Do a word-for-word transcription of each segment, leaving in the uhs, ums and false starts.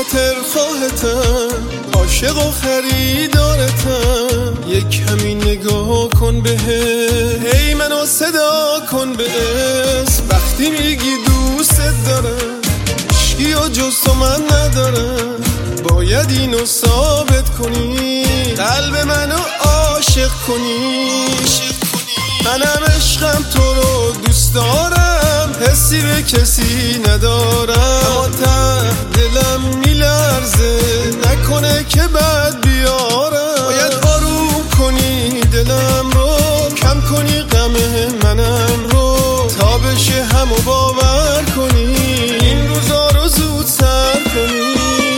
خاطر خواهتم، عاشق و خریدارتم. یک کمی نگاه کن به هی منو صدا کن به اسم. وقتی میگی دوست دارم عشقی و جز تو من ندارم. باید اینو ثابت کنی، قلب منو عاشق کنی. منم عشقم تو رو دوست دارم، حسی به کسی ندارم. اما ته دلم میلرزه، نکنه که بد بیارم. باید آروم کنی دلم رو، کم کنی غم منم رو، تا بشه همو باور کنی، این روزا رو زود سر کنی.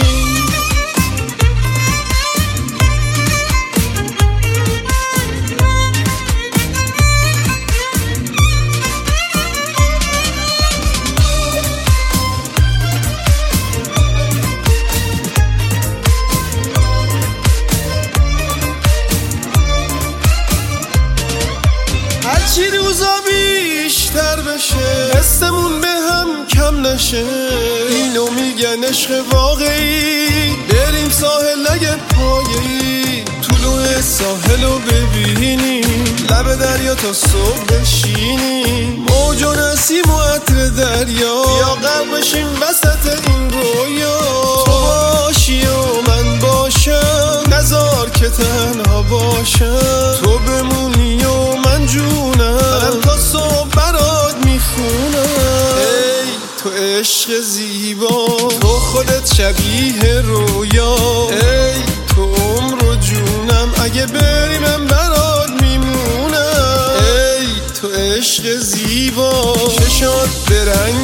هرچی روزا بیشتر بشه، حسمون به هم کم نشه. اینو میگن عشق واقعی، بریم ساحل اگه پایه‌ای. طلوع ساحلو ببینیم، لب دریا تا صبح بشینیم. موج و نسیم و عطر دریا، یا غرق بشیم وسط این رویا. تو باشی و من باشم، نذار که تنها باشم. تو بمونی و من جونم، منم تا صبح برات میخونم. ای تو عشق زیبا، تو خودت شبیه رویا. ای تو عمر و جونم، اگه بری من برات میمونم. ای تو عشق زیبا، چشات برنگ